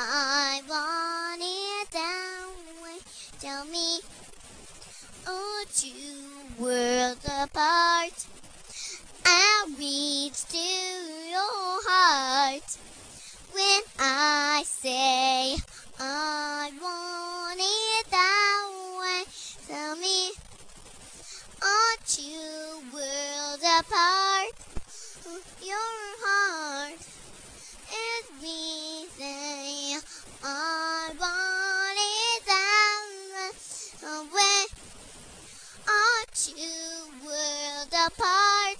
I want it that way. Tell me, oh, two worlds apart. I'll reach to your heart when I say I want it that way. Tell me, are two worlds apart? Your heart is me say I want it that way. Are two worlds apart?